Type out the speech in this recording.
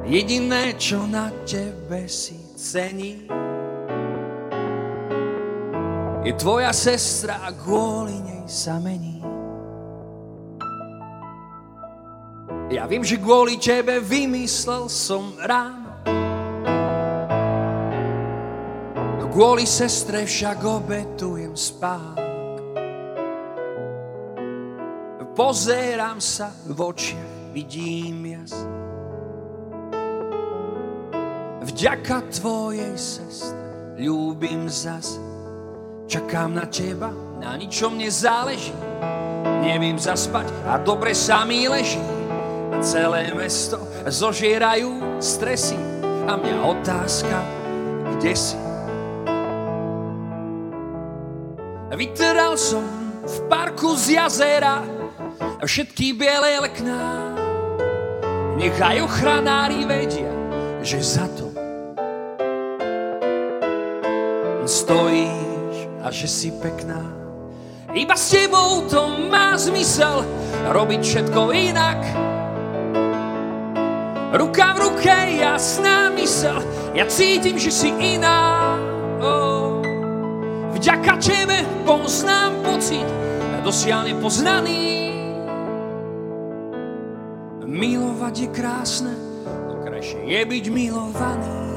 Jediné, čo na tebe si cení, je tvoja sestra a kvôli nej sa mení. Ja viem, že kvôli tebe vymyslel som ráno, no kvôli sestre však obetujem spánok. Pozerám sa v očiach, vidím jasne. Vďaka tvojej sestre ľúbim zas. Čakám na teba, na ničom nezáleží. Neviem zaspať a dobre sa mi leží. A celé mesto zožierajú stresy. A mňa otázka, kde si? Vyteral som v parku z jazera všetky biele lekná. Nechaj ochranári vedia, že za to stojíš a že si pekná. Iba s tebou to má zmysel robiť všetko inak. Ruka v ruke, jasná mysel, ja cítim, že si iná. Vďaka tebe poznám pocit dosiaľ nepoznaný. Milovať je krásne, no krajšie je byť milovaný.